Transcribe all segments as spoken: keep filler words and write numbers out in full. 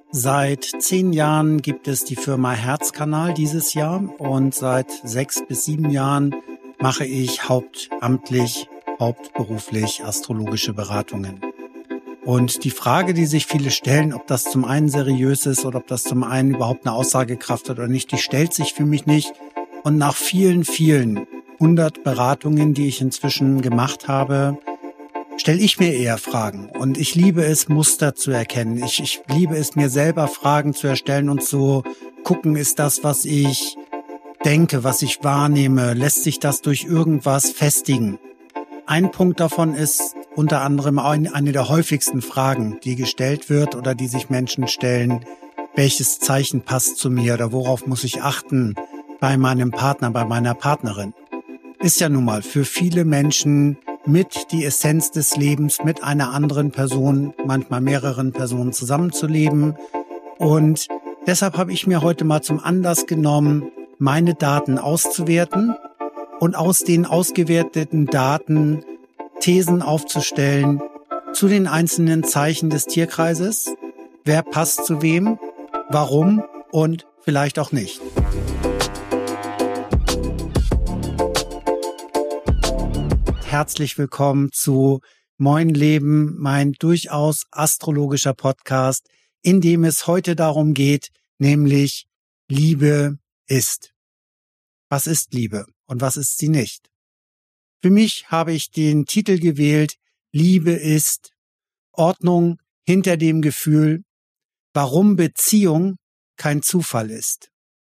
Seit zehn Jahren gibt es die Firma Herzkanal dieses Jahr und seit sechs bis sieben Jahren mache ich hauptamtlich, hauptberuflich astrologische Beratungen. Und die Frage, die sich viele stellen, ob das zum einen seriös ist oder ob das zum einen überhaupt eine Aussagekraft hat oder nicht, die stellt sich für mich nicht. Und nach vielen, vielen hundert Beratungen, die ich inzwischen gemacht habe, stelle ich mir eher Fragen. Und ich liebe es, Muster zu erkennen. Ich, ich liebe es, mir selber Fragen zu erstellen und zu gucken, ist das, was ich denke, was ich wahrnehme, lässt sich das durch irgendwas festigen? Ein Punkt davon ist unter anderem eine der häufigsten Fragen, die gestellt wird oder die sich Menschen stellen: Welches Zeichen passt zu mir oder worauf muss ich achten bei meinem Partner, bei meiner Partnerin? Ist ja nun mal für viele Menschen mit die Essenz des Lebens, mit einer anderen Person, manchmal mehreren Personen zusammenzuleben. Und deshalb habe ich mir heute mal zum Anlass genommen, meine Daten auszuwerten und aus den ausgewerteten Daten Thesen aufzustellen zu den einzelnen Zeichen des Tierkreises. Wer passt zu wem, warum und vielleicht auch nicht. Herzlich willkommen zu Moin Leben, mein durchaus astrologischer Podcast, in dem es heute darum geht, nämlich Liebe ist. Was ist Liebe und was ist sie nicht? Für mich habe ich den Titel gewählt: Liebe ist Ordnung hinter dem Gefühl, warum Beziehung kein Zufall ist.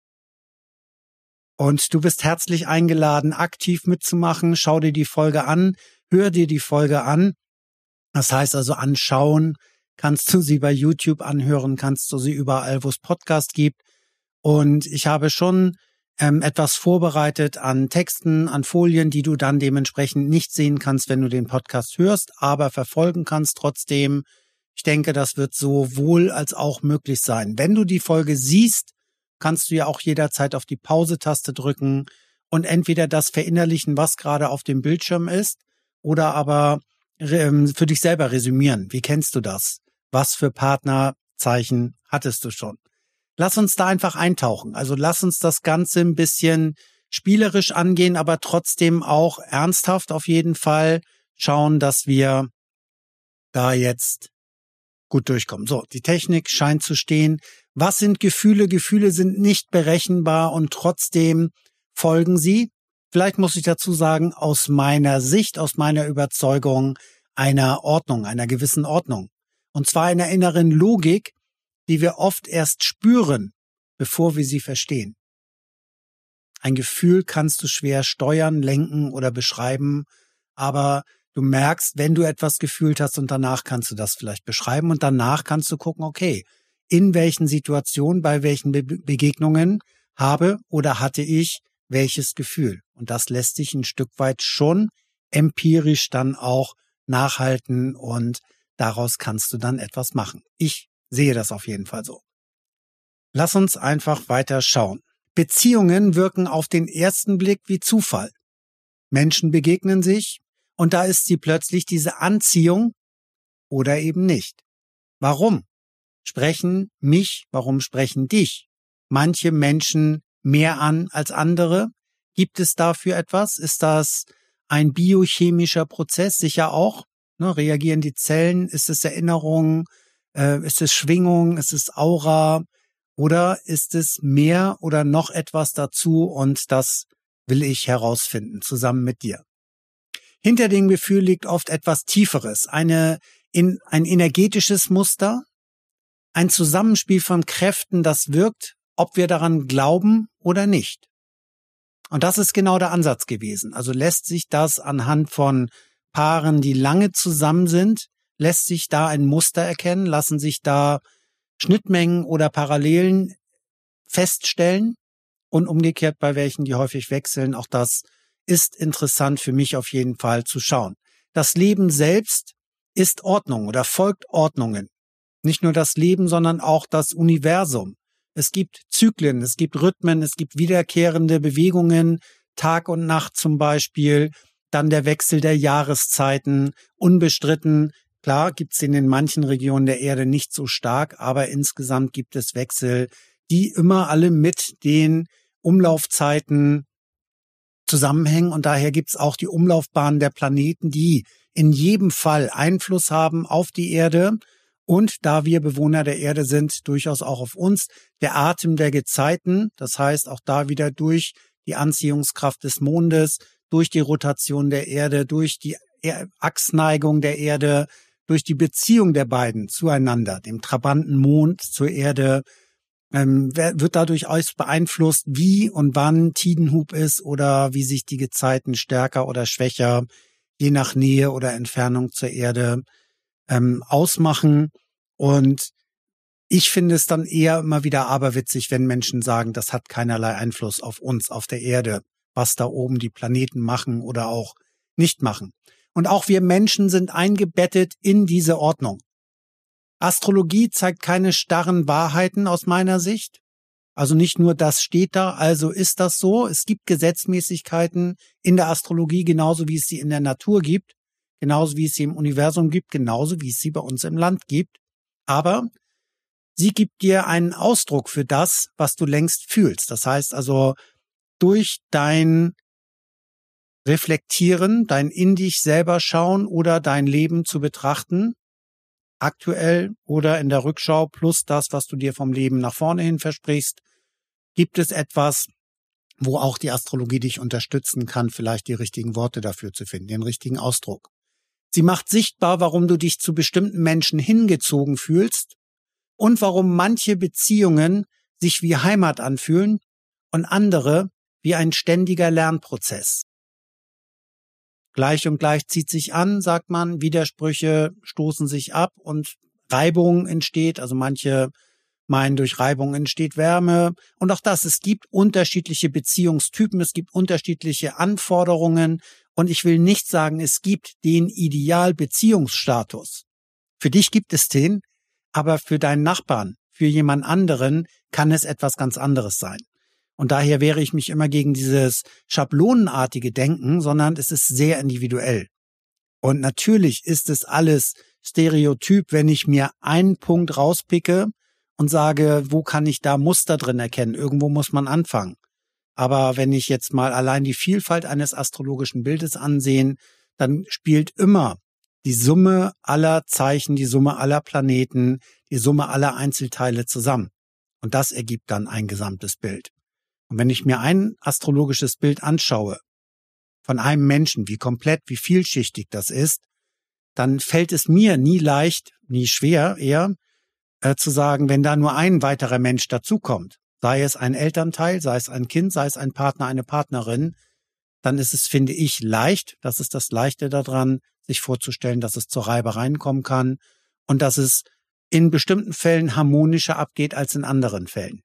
Und du bist herzlich eingeladen, aktiv mitzumachen. Schau dir die Folge an, hör dir die Folge an. Das heißt also anschauen, kannst du sie bei YouTube anhören, kannst du sie überall, wo es Podcast gibt. Und ich habe schon ähm, etwas vorbereitet an Texten, an Folien, die du dann dementsprechend nicht sehen kannst, wenn du den Podcast hörst, aber verfolgen kannst trotzdem. Ich denke, das wird sowohl als auch möglich sein. Wenn du die Folge siehst, kannst du ja auch jederzeit auf die Pause-Taste drücken und entweder das verinnerlichen, was gerade auf dem Bildschirm ist, oder aber ähm, für dich selber resümieren. Wie kennst du das? Was für Partnerzeichen hattest du schon? Lass uns da einfach eintauchen. Also lass uns das Ganze ein bisschen spielerisch angehen, aber trotzdem auch ernsthaft auf jeden Fall schauen, dass wir da jetzt gut durchkommen. So, die Technik scheint zu stehen. Was sind Gefühle? Gefühle sind nicht berechenbar und trotzdem folgen sie. Vielleicht muss ich dazu sagen, aus meiner Sicht, aus meiner Überzeugung, einer Ordnung, einer gewissen Ordnung. Und zwar einer inneren Logik, die wir oft erst spüren, bevor wir sie verstehen. Ein Gefühl kannst du schwer steuern, lenken oder beschreiben, aber du merkst, wenn du etwas gefühlt hast, und danach kannst du das vielleicht beschreiben und danach kannst du gucken, okay, in welchen Situationen, bei welchen Be- Begegnungen habe oder hatte ich welches Gefühl. Und das lässt sich ein Stück weit schon empirisch dann auch nachhalten und daraus kannst du dann etwas machen. Ich sehe das auf jeden Fall so. Lass uns einfach weiter schauen. Beziehungen wirken auf den ersten Blick wie Zufall. Menschen begegnen sich und da ist sie plötzlich diese Anziehung oder eben nicht. Warum sprechen mich, warum sprechen dich manche Menschen mehr an als andere? Gibt es dafür etwas? Ist das ein biochemischer Prozess? Sicher auch. Ne, reagieren die Zellen? Ist es Erinnerung? Äh, ist es Schwingung? Ist es Aura? Oder ist es mehr oder noch etwas dazu? Und das will ich herausfinden, zusammen mit dir. Hinter dem Gefühl liegt oft etwas Tieferes, eine, in, ein energetisches Muster, ein Zusammenspiel von Kräften, das wirkt, ob wir daran glauben oder nicht. Und das ist genau der Ansatz gewesen. Also lässt sich das anhand von Paaren, die lange zusammen sind, lässt sich da ein Muster erkennen, lassen sich da Schnittmengen oder Parallelen feststellen und umgekehrt bei welchen, die häufig wechseln. Auch das ist interessant für mich auf jeden Fall zu schauen. Das Leben selbst ist Ordnung oder folgt Ordnungen. Nicht nur das Leben, sondern auch das Universum. Es gibt Zyklen, es gibt Rhythmen, es gibt wiederkehrende Bewegungen, Tag und Nacht zum Beispiel, dann der Wechsel der Jahreszeiten, unbestritten Klar gibt es in den manchen Regionen der Erde nicht so stark, aber insgesamt gibt es Wechsel, die immer alle mit den Umlaufzeiten zusammenhängen. Und daher gibt es auch die Umlaufbahnen der Planeten, die in jedem Fall Einfluss haben auf die Erde. Und da wir Bewohner der Erde sind, durchaus auch auf uns. Der Atem der Gezeiten, das heißt auch da wieder durch die Anziehungskraft des Mondes, durch die Rotation der Erde, durch die Achsneigung der Erde, durch die Beziehung der beiden zueinander, dem trabanten Mond zur Erde, ähm, wird dadurch alles beeinflusst, wie und wann Tidenhub ist oder wie sich die Gezeiten stärker oder schwächer, je nach Nähe oder Entfernung zur Erde, ähm, ausmachen. Und ich finde es dann eher immer wieder aberwitzig, wenn Menschen sagen, das hat keinerlei Einfluss auf uns, auf der Erde, was da oben die Planeten machen oder auch nicht machen. Und auch wir Menschen sind eingebettet in diese Ordnung. Astrologie zeigt keine starren Wahrheiten aus meiner Sicht. Also nicht nur das steht da, also ist das so. Es gibt Gesetzmäßigkeiten in der Astrologie, genauso wie es sie in der Natur gibt, genauso wie es sie im Universum gibt, genauso wie es sie bei uns im Land gibt. Aber sie gibt dir einen Ausdruck für das, was du längst fühlst. Das heißt also, durch dein Reflektieren, dein in dich selber schauen oder dein Leben zu betrachten, aktuell oder in der Rückschau, plus das, was du dir vom Leben nach vorne hin versprichst, gibt es etwas, wo auch die Astrologie dich unterstützen kann, vielleicht die richtigen Worte dafür zu finden, den richtigen Ausdruck. Sie macht sichtbar, warum du dich zu bestimmten Menschen hingezogen fühlst und warum manche Beziehungen sich wie Heimat anfühlen und andere wie ein ständiger Lernprozess. Gleich und gleich zieht sich an, sagt man, Widersprüche stoßen sich ab und Reibung entsteht. Also manche meinen, durch Reibung entsteht Wärme. Und auch das, es gibt unterschiedliche Beziehungstypen, es gibt unterschiedliche Anforderungen. Und ich will nicht sagen, es gibt den Idealbeziehungsstatus. Für dich gibt es den, aber für deinen Nachbarn, für jemand anderen kann es etwas ganz anderes sein. Und daher wehre ich mich immer gegen dieses schablonenartige Denken, sondern es ist sehr individuell. Und natürlich ist es alles Stereotyp, wenn ich mir einen Punkt rauspicke und sage, wo kann ich da Muster drin erkennen? Irgendwo muss man anfangen. Aber wenn ich jetzt mal allein die Vielfalt eines astrologischen Bildes ansehen, dann spielt immer die Summe aller Zeichen, die Summe aller Planeten, die Summe aller Einzelteile zusammen. Und das ergibt dann ein gesamtes Bild. Und wenn ich mir ein astrologisches Bild anschaue, von einem Menschen, wie komplett, wie vielschichtig das ist, dann fällt es mir nie leicht, nie schwer eher, äh, zu sagen, wenn da nur ein weiterer Mensch dazukommt, sei es ein Elternteil, sei es ein Kind, sei es ein Partner, eine Partnerin, dann ist es, finde ich, leicht, das ist das Leichte daran, sich vorzustellen, dass es zu Reibereien kommen kann und dass es in bestimmten Fällen harmonischer abgeht als in anderen Fällen.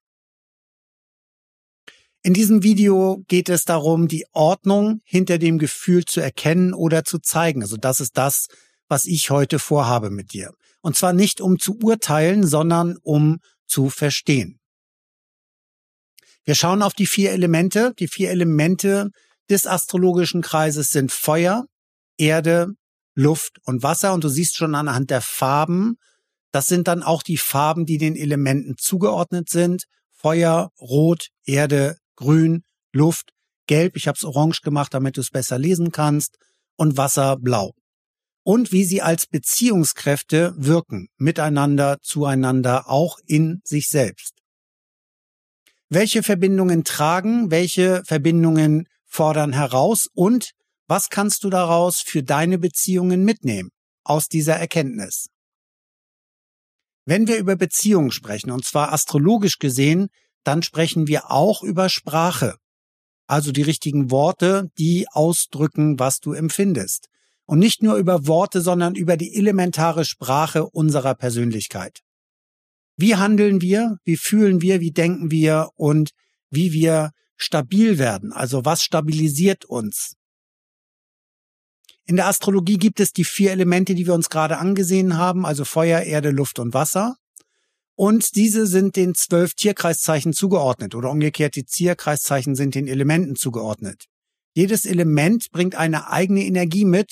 In diesem Video geht es darum, die Ordnung hinter dem Gefühl zu erkennen oder zu zeigen. Also das ist das, was ich heute vorhabe mit dir. Und zwar nicht um zu urteilen, sondern um zu verstehen. Wir schauen auf die vier Elemente. Die vier Elemente des astrologischen Kreises sind Feuer, Erde, Luft und Wasser. Und du siehst schon anhand der Farben, das sind dann auch die Farben, die den Elementen zugeordnet sind. Feuer, Rot, Erde, Grün, Luft, Gelb, ich habe es orange gemacht, damit du es besser lesen kannst, und Wasser, Blau. Und wie sie als Beziehungskräfte wirken, miteinander, zueinander, auch in sich selbst. Welche Verbindungen tragen, welche Verbindungen fordern heraus und was kannst du daraus für deine Beziehungen mitnehmen aus dieser Erkenntnis? Wenn wir über Beziehungen sprechen, und zwar astrologisch gesehen, dann sprechen wir auch über Sprache, also die richtigen Worte, die ausdrücken, was du empfindest. Und nicht nur über Worte, sondern über die elementare Sprache unserer Persönlichkeit. Wie handeln wir, wie fühlen wir, wie denken wir und wie wir stabil werden, also was stabilisiert uns? In der Astrologie gibt es die vier Elemente, die wir uns gerade angesehen haben, also Feuer, Erde, Luft und Wasser. Und diese sind den zwölf Tierkreiszeichen zugeordnet oder umgekehrt, die Tierkreiszeichen sind den Elementen zugeordnet. Jedes Element bringt eine eigene Energie mit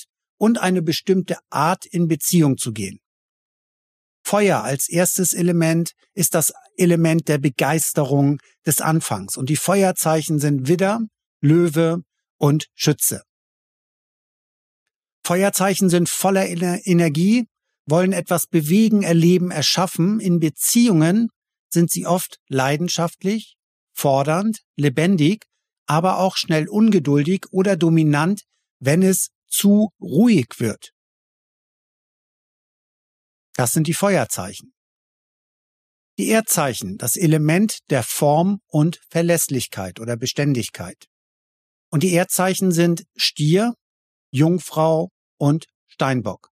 und eine bestimmte Art in Beziehung zu gehen. Feuer als erstes Element ist das Element der Begeisterung des Anfangs und die Feuerzeichen sind Widder, Löwe und Schütze. Feuerzeichen sind voller Energie, wollen etwas bewegen, erleben, erschaffen. In Beziehungen sind sie oft leidenschaftlich, fordernd, lebendig, aber auch schnell ungeduldig oder dominant, wenn es zu ruhig wird. Das sind die Feuerzeichen. Die Erdzeichen, das Element der Form und Verlässlichkeit oder Beständigkeit. Und die Erdzeichen sind Stier, Jungfrau und Steinbock.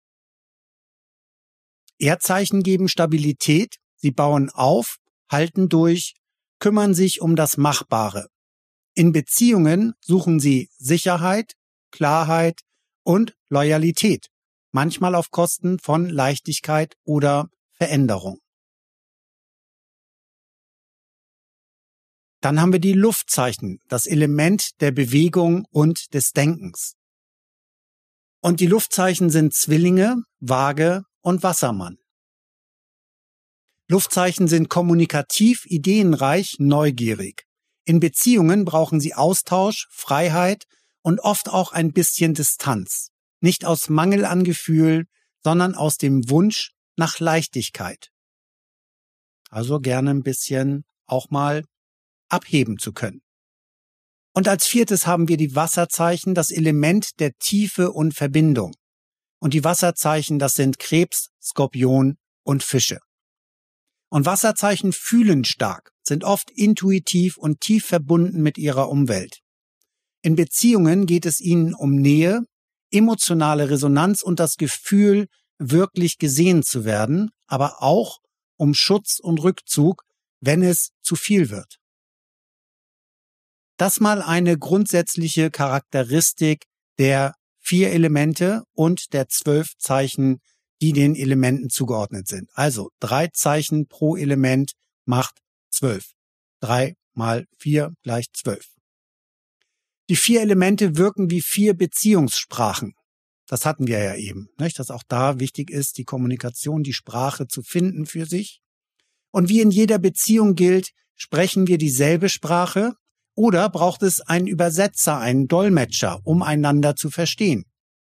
Erdzeichen geben Stabilität, sie bauen auf, halten durch, kümmern sich um das Machbare. In Beziehungen suchen sie Sicherheit, Klarheit und Loyalität, manchmal auf Kosten von Leichtigkeit oder Veränderung. Dann haben wir die Luftzeichen, das Element der Bewegung und des Denkens. Und die Luftzeichen sind Zwillinge, Waage und Wassermann. Luftzeichen sind kommunikativ, ideenreich, neugierig. In Beziehungen brauchen sie Austausch, Freiheit und oft auch ein bisschen Distanz. Nicht aus Mangel an Gefühl, sondern aus dem Wunsch nach Leichtigkeit. Also gerne ein bisschen auch mal abheben zu können. Und als viertes haben wir die Wasserzeichen, das Element der Tiefe und Verbindung. Und die Wasserzeichen, das sind Krebs, Skorpion und Fische. Und Wasserzeichen fühlen stark, sind oft intuitiv und tief verbunden mit ihrer Umwelt. In Beziehungen geht es ihnen um Nähe, emotionale Resonanz und das Gefühl, wirklich gesehen zu werden, aber auch um Schutz und Rückzug, wenn es zu viel wird. Das mal eine grundsätzliche Charakteristik der vier Elemente und der zwölf Zeichen, die den Elementen zugeordnet sind. Also drei Zeichen pro Element macht zwölf. Drei mal vier gleich zwölf. Die vier Elemente wirken wie vier Beziehungssprachen. Das hatten wir ja eben, nicht? Dass auch da wichtig ist, die Kommunikation, die Sprache zu finden für sich. Und wie in jeder Beziehung gilt, sprechen wir dieselbe Sprache oder braucht es einen Übersetzer, einen Dolmetscher, um einander zu verstehen?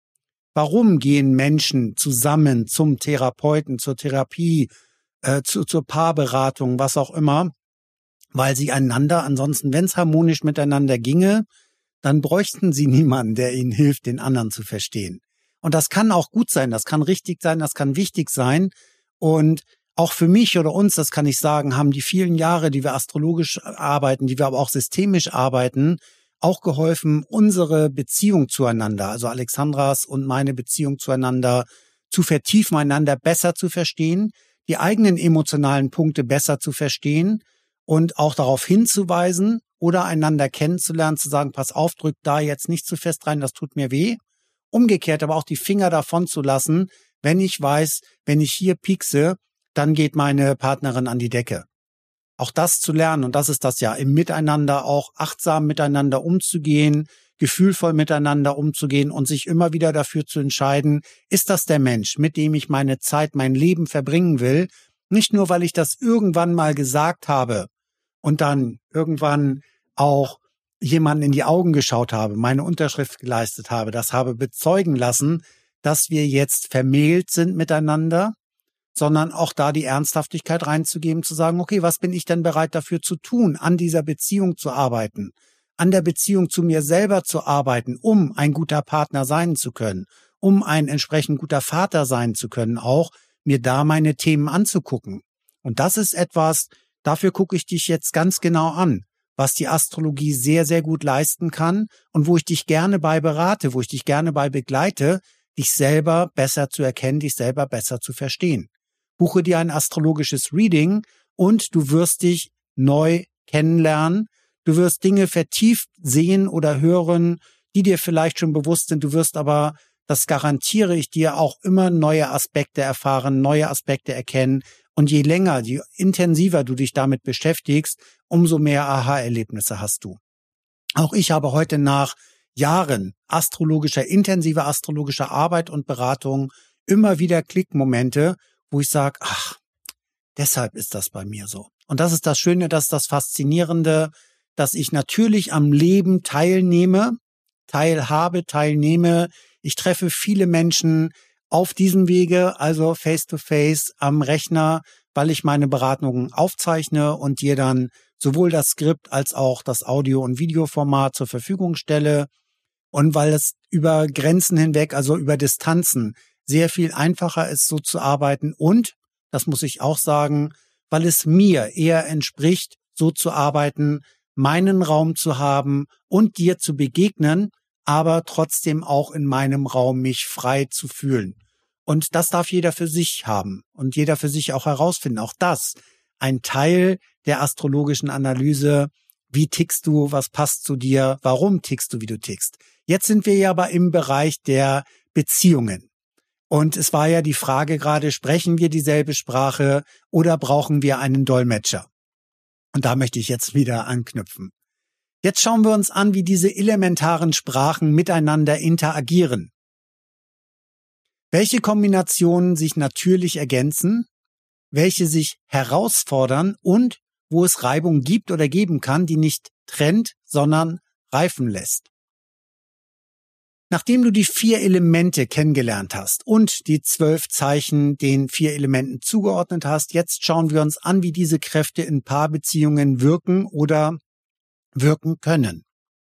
Warum gehen Menschen zusammen zum Therapeuten, zur Therapie, äh, zu, zur Paarberatung, was auch immer? Weil sie einander, ansonsten, wenn es harmonisch miteinander ginge, dann bräuchten sie niemanden, der ihnen hilft, den anderen zu verstehen. Und das kann auch gut sein, das kann richtig sein, das kann wichtig sein. Und auch für mich oder uns, das kann ich sagen, haben die vielen Jahre, die wir astrologisch arbeiten, die wir aber auch systemisch arbeiten, auch geholfen, unsere Beziehung zueinander, also Alexandras und meine Beziehung zueinander, zu vertiefen, einander besser zu verstehen, die eigenen emotionalen Punkte besser zu verstehen und auch darauf hinzuweisen oder einander kennenzulernen, zu sagen, pass auf, drück da jetzt nicht zu fest rein, das tut mir weh. Umgekehrt aber auch die Finger davon zu lassen, wenn ich weiß, wenn ich hier piekse, dann geht meine Partnerin an die Decke. Auch das zu lernen, und das ist das ja, im Miteinander auch achtsam miteinander umzugehen, gefühlvoll miteinander umzugehen und sich immer wieder dafür zu entscheiden, ist das der Mensch, mit dem ich meine Zeit, mein Leben verbringen will, nicht nur, weil ich das irgendwann mal gesagt habe und dann irgendwann auch jemanden in die Augen geschaut habe, meine Unterschrift geleistet habe, das habe bezeugen lassen, dass wir jetzt vermählt sind miteinander, sondern auch da die Ernsthaftigkeit reinzugeben, zu sagen, okay, was bin ich denn bereit dafür zu tun, an dieser Beziehung zu arbeiten, an der Beziehung zu mir selber zu arbeiten, um ein guter Partner sein zu können, um ein entsprechend guter Vater sein zu können, auch mir da meine Themen anzugucken. Und das ist etwas, dafür gucke ich dich jetzt ganz genau an, was die Astrologie sehr, sehr gut leisten kann und wo ich dich gerne bei berate, wo ich dich gerne bei begleite, dich selber besser zu erkennen, dich selber besser zu verstehen. Buche dir ein astrologisches Reading und du wirst dich neu kennenlernen. Du wirst Dinge vertieft sehen oder hören, die dir vielleicht schon bewusst sind. Du wirst aber, das garantiere ich dir, auch immer neue Aspekte erfahren, neue Aspekte erkennen. Und je länger, je intensiver du dich damit beschäftigst, umso mehr Aha-Erlebnisse hast du. Auch ich habe heute nach Jahren astrologischer, intensiver astrologischer Arbeit und Beratung immer wieder Klickmomente, wo ich sage, ach, deshalb ist das bei mir so. Und das ist das Schöne, das ist das Faszinierende, dass ich natürlich am Leben teilnehme, teilhabe, teilnehme. Ich treffe viele Menschen auf diesem Wege, also face-to-face am Rechner, weil ich meine Beratungen aufzeichne und dir dann sowohl das Skript als auch das Audio- und Videoformat zur Verfügung stelle. Und weil es über Grenzen hinweg, also über Distanzen, sehr viel einfacher ist, so zu arbeiten. Und, das muss ich auch sagen, weil es mir eher entspricht, so zu arbeiten, meinen Raum zu haben und dir zu begegnen, aber trotzdem auch in meinem Raum mich frei zu fühlen. Und das darf jeder für sich haben und jeder für sich auch herausfinden. Auch das ein Teil der astrologischen Analyse. Wie tickst du? Was passt zu dir? Warum tickst du, wie du tickst? Jetzt sind wir ja aber im Bereich der Beziehungen. Und es war ja die Frage gerade, sprechen wir dieselbe Sprache oder brauchen wir einen Dolmetscher? Und da möchte ich jetzt wieder anknüpfen. Jetzt schauen wir uns an, wie diese elementaren Sprachen miteinander interagieren. Welche Kombinationen sich natürlich ergänzen, welche sich herausfordern und wo es Reibung gibt oder geben kann, die nicht trennt, sondern reifen lässt. Nachdem du die vier Elemente kennengelernt hast und die zwölf Zeichen den vier Elementen zugeordnet hast, jetzt schauen wir uns an, wie diese Kräfte in Paarbeziehungen wirken oder wirken können.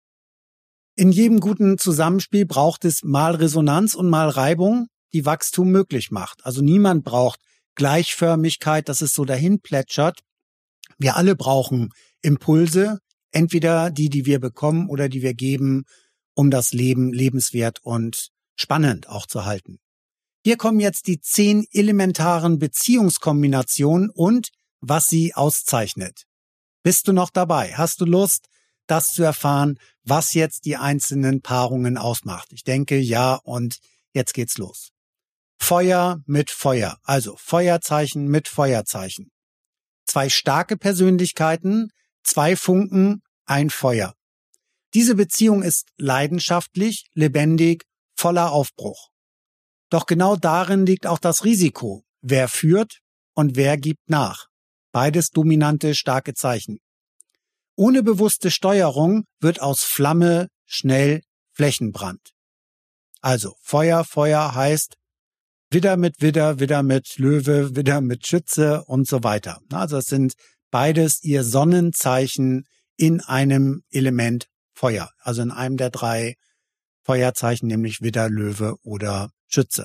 In jedem guten Zusammenspiel braucht es mal Resonanz und mal Reibung, die Wachstum möglich macht. Also niemand braucht Gleichförmigkeit, dass es so dahin plätschert. Wir alle brauchen Impulse, entweder die, die wir bekommen oder die wir geben, um das Leben lebenswert und spannend auch zu halten. Hier kommen jetzt die zehn elementaren Beziehungskombinationen und was sie auszeichnet. Bist du noch dabei? Hast du Lust, das zu erfahren, was jetzt die einzelnen Paarungen ausmacht? Ich denke, ja, und jetzt geht's los. Feuer mit Feuer, also Feuerzeichen mit Feuerzeichen. Zwei starke Persönlichkeiten, zwei Funken, ein Feuer. Diese Beziehung ist leidenschaftlich, lebendig, voller Aufbruch. Doch genau darin liegt auch das Risiko. Wer führt und wer gibt nach? Beides dominante, starke Zeichen. Ohne bewusste Steuerung wird aus Flamme schnell Flächenbrand. Also Feuer, Feuer heißt Widder mit Widder, Widder mit Löwe, Widder mit Schütze und so weiter. Also es sind beides ihr Sonnenzeichen in einem Element Feuer, also in einem der drei Feuerzeichen, nämlich Widder, Löwe oder Schütze.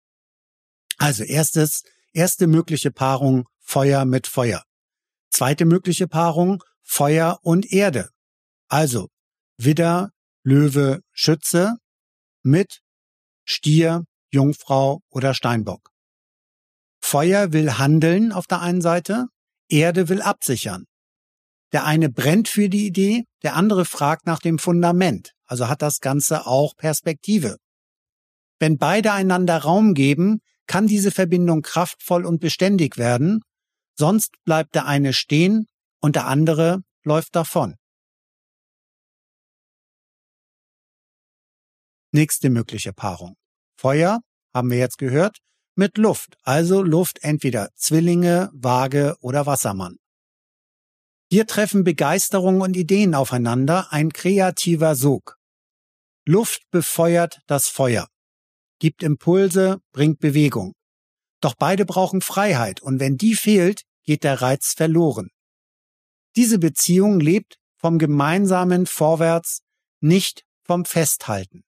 Also erstes, erste mögliche Paarung Feuer mit Feuer. Zweite mögliche Paarung Feuer und Erde. Also Widder, Löwe, Schütze mit Stier, Jungfrau oder Steinbock. Feuer will handeln auf der einen Seite, Erde will absichern. Der eine brennt für die Idee, der andere fragt nach dem Fundament, also hat das Ganze auch Perspektive. Wenn beide einander Raum geben, kann diese Verbindung kraftvoll und beständig werden, sonst bleibt der eine stehen und der andere läuft davon. Nächste mögliche Paarung. Feuer, haben wir jetzt gehört, mit Luft, also Luft entweder Zwillinge, Waage oder Wassermann. Hier treffen Begeisterung und Ideen aufeinander, ein kreativer Sog. Luft befeuert das Feuer, gibt Impulse, bringt Bewegung. Doch beide brauchen Freiheit und wenn die fehlt, geht der Reiz verloren. Diese Beziehung lebt vom gemeinsamen Vorwärts, nicht vom Festhalten.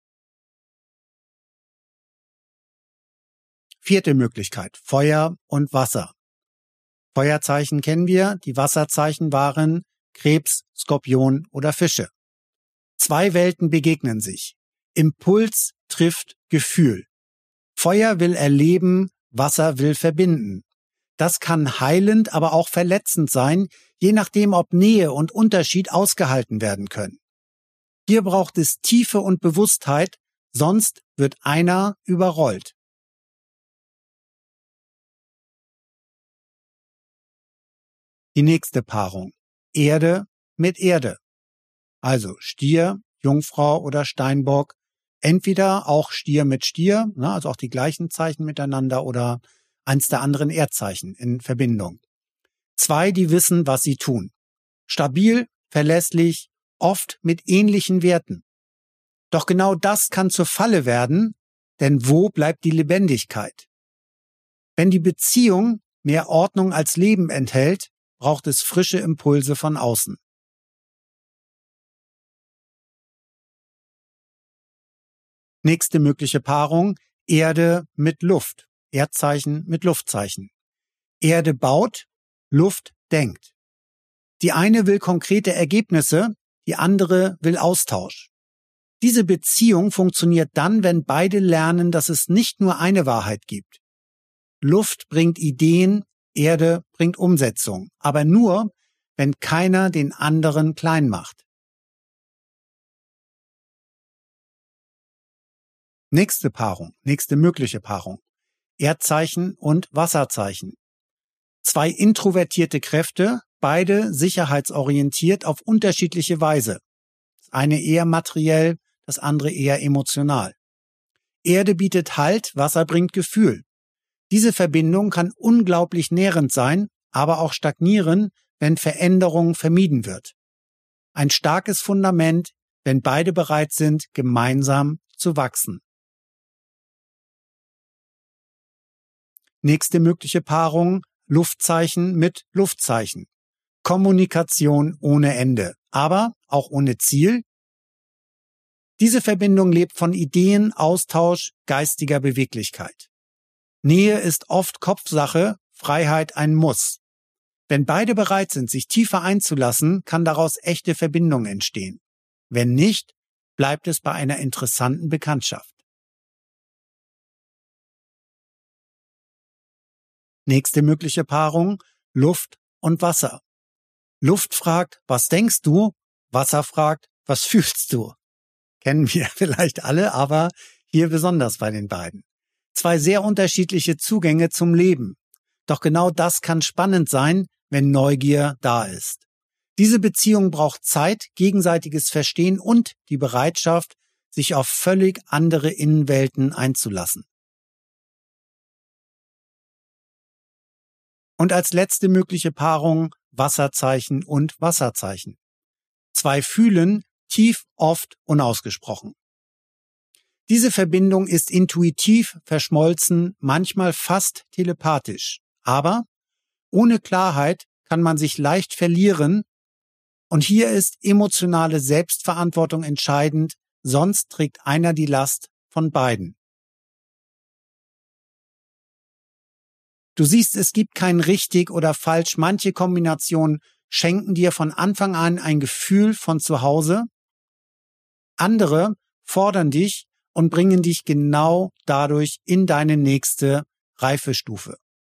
Vierte Möglichkeit, Feuer und Wasser. Feuerzeichen kennen wir, die Wasserzeichen waren Krebs, Skorpion oder Fische. Zwei Welten begegnen sich. Impuls trifft Gefühl. Feuer will erleben, Wasser will verbinden. Das kann heilend, aber auch verletzend sein, je nachdem, ob Nähe und Unterschied ausgehalten werden können. Hier braucht es Tiefe und Bewusstheit, sonst wird einer überrollt. Die nächste Paarung. Erde mit Erde. Also Stier, Jungfrau oder Steinbock. Entweder auch Stier mit Stier, ne, also auch die gleichen Zeichen miteinander oder eins der anderen Erdzeichen in Verbindung. Zwei, die wissen, was sie tun. Stabil, verlässlich, oft mit ähnlichen Werten. Doch genau das kann zur Falle werden, denn wo bleibt die Lebendigkeit? Wenn die Beziehung mehr Ordnung als Leben enthält, braucht es frische Impulse von außen. Nächste mögliche Paarung, Erde mit Luft, Erdzeichen mit Luftzeichen. Erde baut, Luft denkt. Die eine will konkrete Ergebnisse, die andere will Austausch. Diese Beziehung funktioniert dann, wenn beide lernen, dass es nicht nur eine Wahrheit gibt. Luft bringt Ideen, Erde bringt Umsetzung, aber nur, wenn keiner den anderen klein macht. Nächste Paarung, nächste mögliche Paarung. Erdzeichen und Wasserzeichen. Zwei introvertierte Kräfte, beide sicherheitsorientiert auf unterschiedliche Weise. Das eine eher materiell, das andere eher emotional. Erde bietet Halt, Wasser bringt Gefühl. Diese Verbindung kann unglaublich nährend sein, aber auch stagnieren, wenn Veränderung vermieden wird. Ein starkes Fundament, wenn beide bereit sind, gemeinsam zu wachsen. Nächste mögliche Paarung, Luftzeichen mit Luftzeichen. Kommunikation ohne Ende, aber auch ohne Ziel. Diese Verbindung lebt von Ideen, Austausch, geistiger Beweglichkeit. Nähe ist oft Kopfsache, Freiheit ein Muss. Wenn beide bereit sind, sich tiefer einzulassen, kann daraus echte Verbindung entstehen. Wenn nicht, bleibt es bei einer interessanten Bekanntschaft. Nächste mögliche Paarung, Luft und Wasser. Luft fragt, was denkst du? Wasser fragt, was fühlst du? Kennen wir vielleicht alle, aber hier besonders bei den beiden. Zwei sehr unterschiedliche Zugänge zum Leben. Doch genau das kann spannend sein, wenn Neugier da ist. Diese Beziehung braucht Zeit, gegenseitiges Verstehen und die Bereitschaft, sich auf völlig andere Innenwelten einzulassen. Und als letzte mögliche Paarung Wasserzeichen und Wasserzeichen. Zwei fühlen, tief, oft, unausgesprochen. Diese Verbindung ist intuitiv, verschmolzen, manchmal fast telepathisch. Aber ohne Klarheit kann man sich leicht verlieren. Und hier ist emotionale Selbstverantwortung entscheidend, sonst trägt einer die Last von beiden. Du siehst, es gibt kein richtig oder falsch. Manche Kombinationen schenken dir von Anfang an ein Gefühl von zu Hause. Andere fordern dich und bringen dich genau dadurch in deine nächste Reifestufe.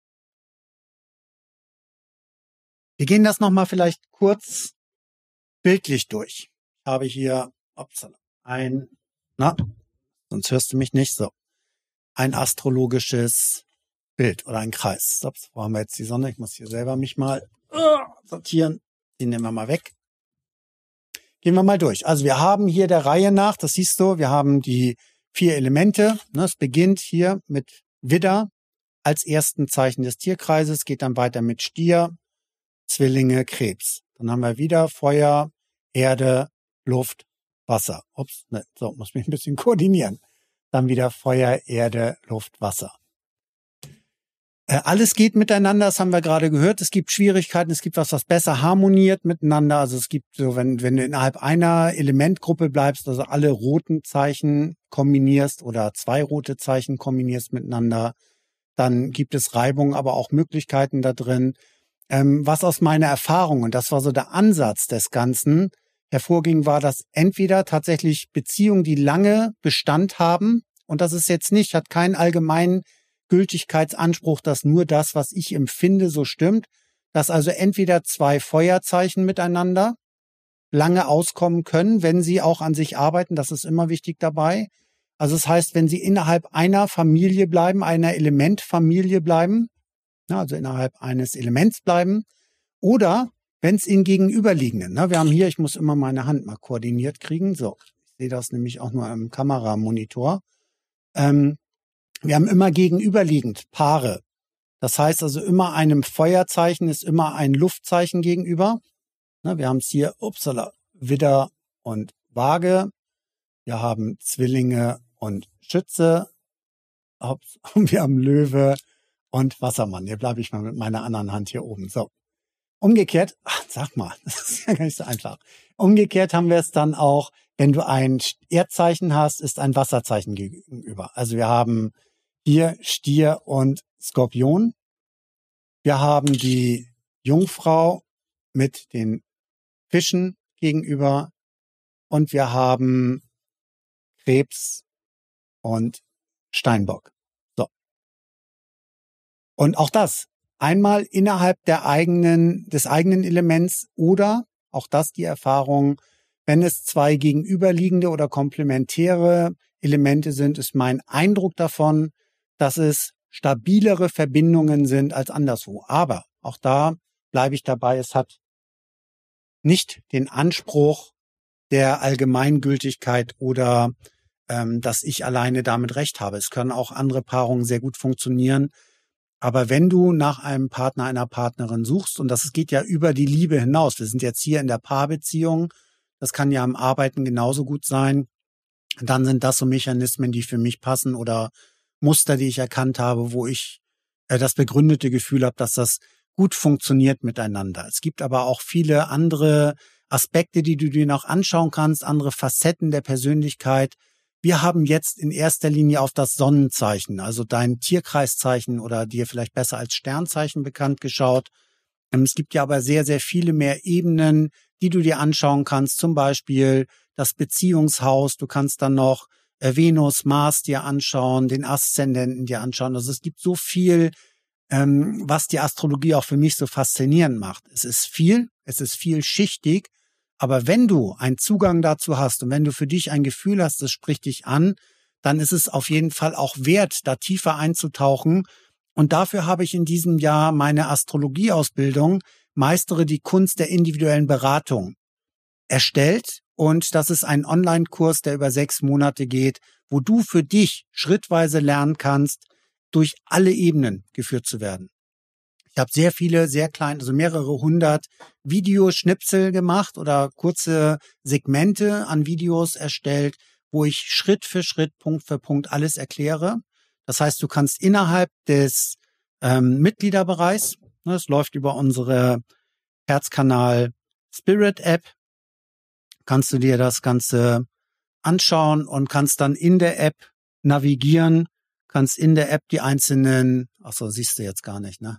Wir gehen das nochmal vielleicht kurz bildlich durch. Ich habe hier ups, ein, na, sonst hörst du mich nicht so, ein astrologisches Bild oder ein Kreis. Ups, wo haben wir jetzt die Sonne? Ich muss hier selber mich mal uh, sortieren. Den nehmen wir mal weg. Gehen wir mal durch. Also wir haben hier der Reihe nach, das siehst du, wir haben die vier Elemente. Ne, es beginnt hier mit Widder als ersten Zeichen des Tierkreises, geht dann weiter mit Stier, Zwillinge, Krebs. Dann haben wir wieder Feuer, Erde, Luft, Wasser. Ups, ne, so, muss mich ein bisschen koordinieren. Dann wieder Feuer, Erde, Luft, Wasser. Äh, alles geht miteinander, das haben wir gerade gehört. Es gibt Schwierigkeiten, es gibt was, was besser harmoniert miteinander. Also es gibt so, wenn, wenn du innerhalb einer Elementgruppe bleibst, also alle roten Zeichen kombinierst oder zwei rote Zeichen kombinierst miteinander, dann gibt es Reibung, aber auch Möglichkeiten da drin. Ähm, was aus meiner Erfahrung, und das war so der Ansatz des Ganzen, hervorging, war, dass entweder tatsächlich Beziehungen, die lange Bestand haben, und das ist jetzt nicht, hat keinen allgemeinen Gültigkeitsanspruch, dass nur das, was ich empfinde, so stimmt, dass also entweder zwei Feuerzeichen miteinander lange auskommen können, wenn sie auch an sich arbeiten, das ist immer wichtig dabei. Also das heißt, wenn sie innerhalb einer Familie bleiben, einer Elementfamilie bleiben, also innerhalb eines Elements bleiben, oder wenn es in gegenüberliegenden, ne, wir haben hier, ich muss immer meine Hand mal koordiniert kriegen, so, sehe das nämlich auch nur im Kameramonitor. Ähm, wir haben immer gegenüberliegend Paare. Das heißt also immer einem Feuerzeichen ist immer ein Luftzeichen gegenüber. Ne, wir haben es hier, upsala, Widder und Waage. Wir haben Zwillinge und Schütze. Und wir haben Löwe und Wassermann. Hier bleibe ich mal mit meiner anderen Hand hier oben. So. Umgekehrt, ach, sag mal, das ist ja gar nicht so einfach. Umgekehrt haben wir es dann auch, wenn du ein Erdzeichen hast, ist ein Wasserzeichen gegenüber. Also wir haben hier Stier und Skorpion. Wir haben die Jungfrau mit den Fischen gegenüber und wir haben Krebs und Steinbock. So. Und auch das einmal innerhalb der eigenen, des eigenen Elements oder auch das die Erfahrung, wenn es zwei gegenüberliegende oder komplementäre Elemente sind, ist mein Eindruck davon, dass es stabilere Verbindungen sind als anderswo. Aber auch da bleibe ich dabei, es hat nicht den Anspruch der Allgemeingültigkeit oder ähm, dass ich alleine damit recht habe. Es können auch andere Paarungen sehr gut funktionieren. Aber wenn du nach einem Partner, einer Partnerin suchst, und das geht ja über die Liebe hinaus, wir sind jetzt hier in der Paarbeziehung, das kann ja am Arbeiten genauso gut sein, dann sind das so Mechanismen, die für mich passen oder Muster, die ich erkannt habe, wo ich äh, das begründete Gefühl habe, dass das gut funktioniert miteinander. Es gibt aber auch viele andere Aspekte, die du dir noch anschauen kannst, andere Facetten der Persönlichkeit. Wir haben jetzt in erster Linie auf das Sonnenzeichen, also dein Tierkreiszeichen oder dir vielleicht besser als Sternzeichen bekannt geschaut. Es gibt ja aber sehr, sehr viele mehr Ebenen, die du dir anschauen kannst, zum Beispiel das Beziehungshaus. Du kannst dann noch Venus, Mars dir anschauen, den Aszendenten dir anschauen. Also es gibt so viel, ähm, was die Astrologie auch für mich so faszinierend macht. Es ist viel, es ist vielschichtig, aber wenn du einen Zugang dazu hast und wenn du für dich ein Gefühl hast, das spricht dich an, dann ist es auf jeden Fall auch wert, da tiefer einzutauchen. Und dafür habe ich in diesem Jahr meine Astrologieausbildung Meistere die Kunst der individuellen Beratung erstellt. Und das ist ein Online-Kurs, der über sechs Monate geht, wo du für dich schrittweise lernen kannst, durch alle Ebenen geführt zu werden. Ich habe sehr viele, sehr kleine, also mehrere hundert Videoschnipsel gemacht oder kurze Segmente an Videos erstellt, wo ich Schritt für Schritt, Punkt für Punkt alles erkläre. Das heißt, du kannst innerhalb des ähm, Mitgliederbereichs, ne, es läuft über unsere Herzkanal Spirit App, kannst du dir das Ganze anschauen und kannst dann in der App navigieren, kannst in der App die einzelnen, ach so, siehst du jetzt gar nicht, ne?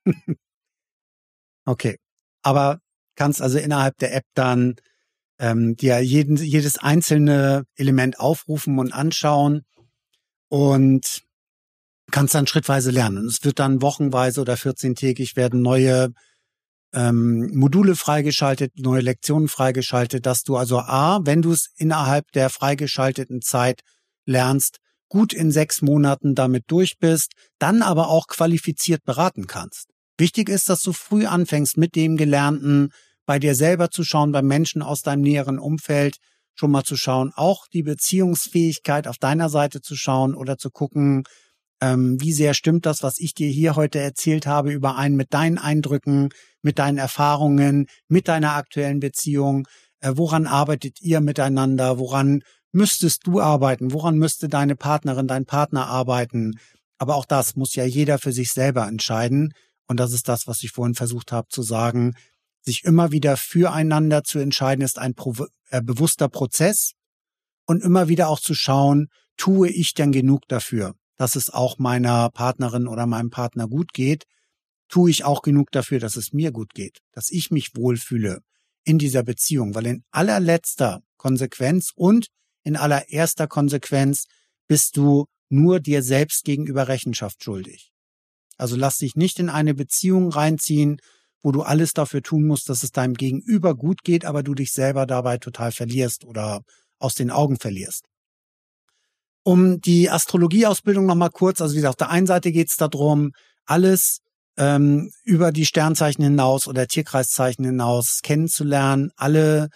Okay, aber kannst also innerhalb der App dann ähm, dir jeden, jedes einzelne Element aufrufen und anschauen und kannst dann schrittweise lernen. Und es wird dann wochenweise oder vierzehntägig werden neue ähm, Module freigeschaltet, neue Lektionen freigeschaltet, dass du also A, wenn du es innerhalb der freigeschalteten Zeit lernst, gut in sechs Monaten damit durch bist, dann aber auch qualifiziert beraten kannst. Wichtig ist, dass du früh anfängst, mit dem Gelernten bei dir selber zu schauen, bei Menschen aus deinem näheren Umfeld schon mal zu schauen, auch die Beziehungsfähigkeit auf deiner Seite zu schauen oder zu gucken, ähm, wie sehr stimmt das, was ich dir hier heute erzählt habe, überein mit deinen Eindrücken, mit deinen Erfahrungen, mit deiner aktuellen Beziehung. Äh, woran arbeitet ihr miteinander? Woran müsstest du arbeiten? Woran müsste deine Partnerin, dein Partner arbeiten? Aber auch das muss ja jeder für sich selber entscheiden. Und das ist das, was ich vorhin versucht habe zu sagen. Sich immer wieder füreinander zu entscheiden, ist ein pro- äh, bewusster Prozess. Und immer wieder auch zu schauen, tue ich denn genug dafür, dass es auch meiner Partnerin oder meinem Partner gut geht? Tue ich auch genug dafür, dass es mir gut geht? Dass ich mich wohlfühle in dieser Beziehung? Weil in allerletzter Konsequenz und in allererster Konsequenz bist du nur dir selbst gegenüber Rechenschaft schuldig. Also lass dich nicht in eine Beziehung reinziehen, wo du alles dafür tun musst, dass es deinem Gegenüber gut geht, aber du dich selber dabei total verlierst oder aus den Augen verlierst. Um die Astrologieausbildung nochmal kurz, also wie gesagt, auf der einen Seite geht es darum, alles ähm, über die Sternzeichen hinaus oder Tierkreiszeichen hinaus kennenzulernen, alle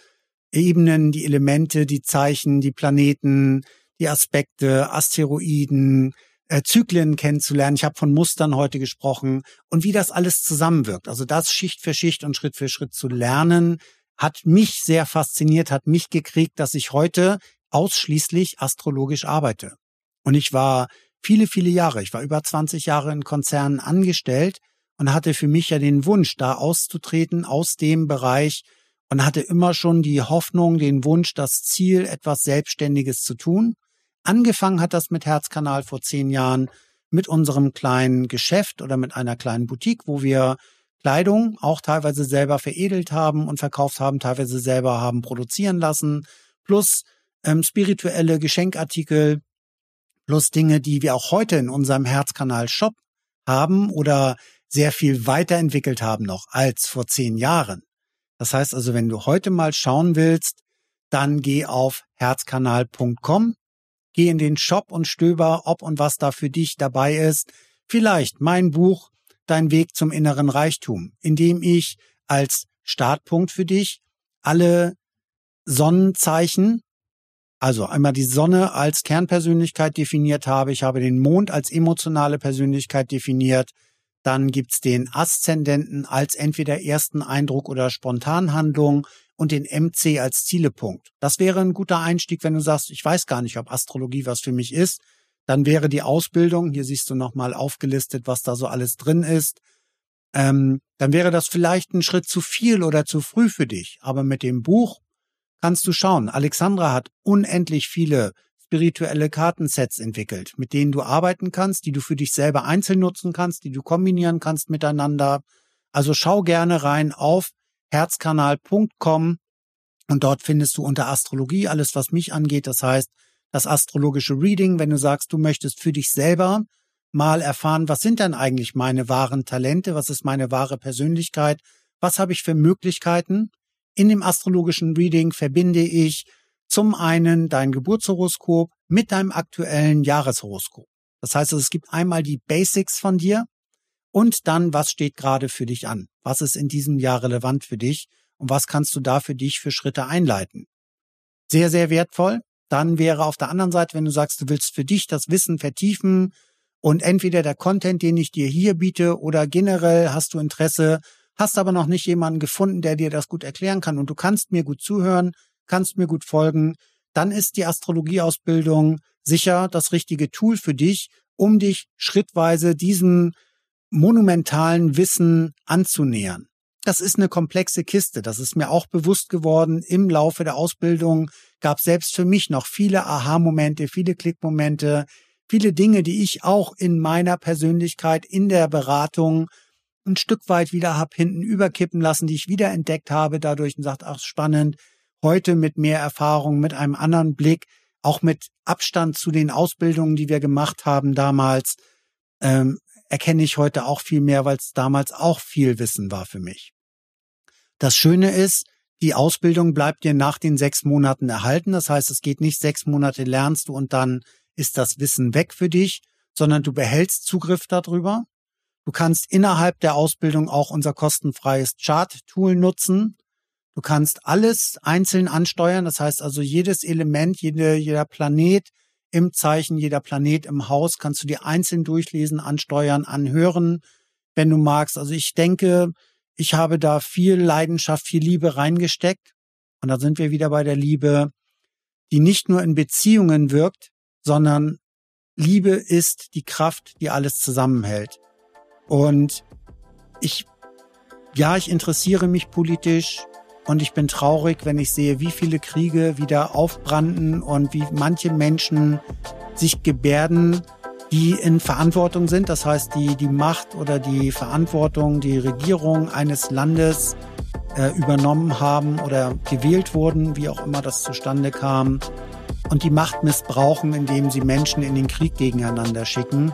Ebenen, die Elemente, die Zeichen, die Planeten, die Aspekte, Asteroiden, äh, Zyklen kennenzulernen. Ich habe von Mustern heute gesprochen und wie das alles zusammenwirkt. Also das Schicht für Schicht und Schritt für Schritt zu lernen, hat mich sehr fasziniert, hat mich gekriegt, dass ich heute ausschließlich astrologisch arbeite. Und ich war viele, viele Jahre, ich war über zwanzig Jahre in Konzernen angestellt und hatte für mich ja den Wunsch, da auszutreten aus dem Bereich und hatte immer schon die Hoffnung, den Wunsch, das Ziel, etwas Selbstständiges zu tun. Angefangen hat das mit Herzkanal vor zehn Jahren mit unserem kleinen Geschäft oder mit einer kleinen Boutique, wo wir Kleidung auch teilweise selber veredelt haben und verkauft haben, teilweise selber haben produzieren lassen, plus ähm, spirituelle Geschenkartikel, plus Dinge, die wir auch heute in unserem Herzkanal-Shop haben oder sehr viel weiterentwickelt haben noch als vor zehn Jahren. Das heißt also, wenn du heute mal schauen willst, dann geh auf herzkanal punkt com, geh in den Shop und stöber, ob und was da für dich dabei ist. Vielleicht mein Buch Dein Weg zum inneren Reichtum, in dem ich als Startpunkt für dich alle Sonnenzeichen, also einmal die Sonne als Kernpersönlichkeit definiert habe, ich habe den Mond als emotionale Persönlichkeit definiert, dann gibt's den Aszendenten als entweder ersten Eindruck oder Spontanhandlung und den M C als Zielepunkt. Das wäre ein guter Einstieg, wenn du sagst, ich weiß gar nicht, ob Astrologie was für mich ist. Dann wäre die Ausbildung, hier siehst du nochmal aufgelistet, was da so alles drin ist, ähm, dann wäre das vielleicht ein Schritt zu viel oder zu früh für dich. Aber mit dem Buch kannst du schauen. Alexandra hat unendlich viele spirituelle Kartensets entwickelt, mit denen du arbeiten kannst, die du für dich selber einzeln nutzen kannst, die du kombinieren kannst miteinander. Also schau gerne rein auf herzkanal punkt com und dort findest du unter Astrologie alles, was mich angeht. Das heißt, das astrologische Reading, wenn du sagst, du möchtest für dich selber mal erfahren, was sind denn eigentlich meine wahren Talente, was ist meine wahre Persönlichkeit, was habe ich für Möglichkeiten. In dem astrologischen Reading verbinde ich zum einen dein Geburtshoroskop mit deinem aktuellen Jahreshoroskop. Das heißt, es gibt einmal die Basics von dir und dann, was steht gerade für dich an, was ist in diesem Jahr relevant für dich und was kannst du da für dich für Schritte einleiten. Sehr, sehr wertvoll. Dann wäre auf der anderen Seite, wenn du sagst, du willst für dich das Wissen vertiefen und entweder der Content, den ich dir hier biete oder generell hast du Interesse, hast aber noch nicht jemanden gefunden, der dir das gut erklären kann und du kannst mir gut zuhören, kannst mir gut folgen, dann ist die Astrologieausbildung sicher das richtige Tool für dich, um dich schrittweise diesem monumentalen Wissen anzunähern. Das ist eine komplexe Kiste, das ist mir auch bewusst geworden. Im Laufe der Ausbildung gab selbst für mich noch viele Aha-Momente, viele Klickmomente, viele Dinge, die ich auch in meiner Persönlichkeit, in der Beratung ein Stück weit wieder hab hinten überkippen lassen, die ich wieder entdeckt habe dadurch und sagt, ach spannend, heute mit mehr Erfahrung, mit einem anderen Blick, auch mit Abstand zu den Ausbildungen, die wir gemacht haben damals, ähm, erkenne ich heute auch viel mehr, weil es damals auch viel Wissen war für mich. Das Schöne ist, die Ausbildung bleibt dir nach den sechs Monaten erhalten. Das heißt, es geht nicht sechs Monate lernst du und dann ist das Wissen weg für dich, sondern du behältst Zugriff darüber. Du kannst innerhalb der Ausbildung auch unser kostenfreies Chart-Tool nutzen. Du kannst alles einzeln ansteuern. Das heißt also, jedes Element, jede, jeder Planet im Zeichen, jeder Planet im Haus kannst du dir einzeln durchlesen, ansteuern, anhören, wenn du magst. Also ich denke, ich habe da viel Leidenschaft, viel Liebe reingesteckt. Und da sind wir wieder bei der Liebe, die nicht nur in Beziehungen wirkt, sondern Liebe ist die Kraft, die alles zusammenhält. Und ich, ja, ich interessiere mich politisch und ich bin traurig, wenn ich sehe, wie viele Kriege wieder aufbranden und wie manche Menschen sich gebärden, die in Verantwortung sind. Das heißt, die die Macht oder die Verantwortung, die Regierung eines Landes äh, übernommen haben oder gewählt wurden, wie auch immer das zustande kam, und die Macht missbrauchen, indem sie Menschen in den Krieg gegeneinander schicken.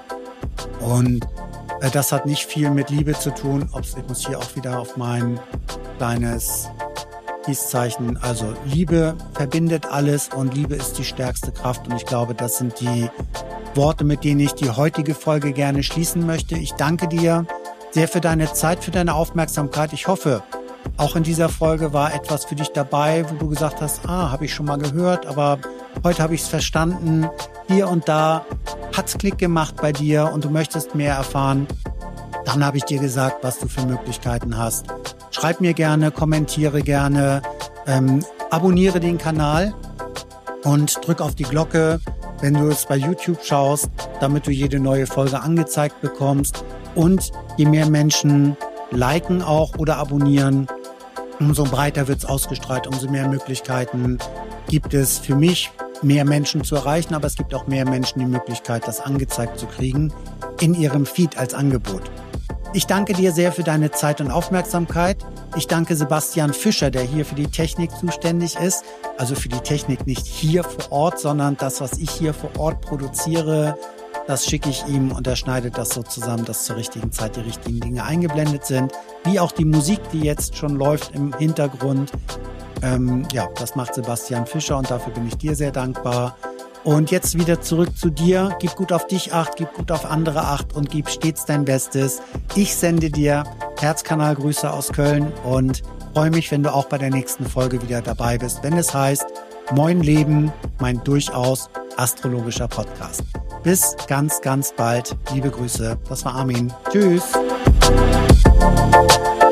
Und äh, das hat nicht viel mit Liebe zu tun. Ob's, ich muss hier auch wieder auf mein kleines Peace-Zeichen. Also Liebe verbindet alles und Liebe ist die stärkste Kraft. Und ich glaube, das sind die Worte, mit denen ich die heutige Folge gerne schließen möchte. Ich danke dir sehr für deine Zeit, für deine Aufmerksamkeit. Ich hoffe, auch in dieser Folge war etwas für dich dabei, wo du gesagt hast, ah, habe ich schon mal gehört, aber heute habe ich es verstanden. Hier und da hat's Klick gemacht bei dir und du möchtest mehr erfahren. Dann habe ich dir gesagt, was du für Möglichkeiten hast. Schreib mir gerne, kommentiere gerne, ähm, abonniere den Kanal und drück auf die Glocke, wenn du es bei YouTube schaust, damit du jede neue Folge angezeigt bekommst. Und je mehr Menschen liken auch oder abonnieren, umso breiter wird es ausgestrahlt, umso mehr Möglichkeiten gibt es für mich, mehr Menschen zu erreichen. Aber es gibt auch mehr Menschen die Möglichkeit, das angezeigt zu kriegen in ihrem Feed als Angebot. Ich danke dir sehr für deine Zeit und Aufmerksamkeit. Ich danke Sebastian Fischer, der hier für die Technik zuständig ist. Also für die Technik nicht hier vor Ort, sondern das, was ich hier vor Ort produziere, das schicke ich ihm und er schneidet das so zusammen, dass zur richtigen Zeit die richtigen Dinge eingeblendet sind. Wie auch die Musik, die jetzt schon läuft im Hintergrund. Ähm, ja, das macht Sebastian Fischer und dafür bin ich dir sehr dankbar. Und jetzt wieder zurück zu dir. Gib gut auf dich Acht, gib gut auf andere Acht und gib stets dein Bestes. Ich sende dir Herzkanalgrüße aus Köln und freue mich, wenn du auch bei der nächsten Folge wieder dabei bist, wenn es heißt Moin Leben, mein durchaus astrologischer Podcast. Bis ganz, ganz bald. Liebe Grüße. Das war Armin. Tschüss.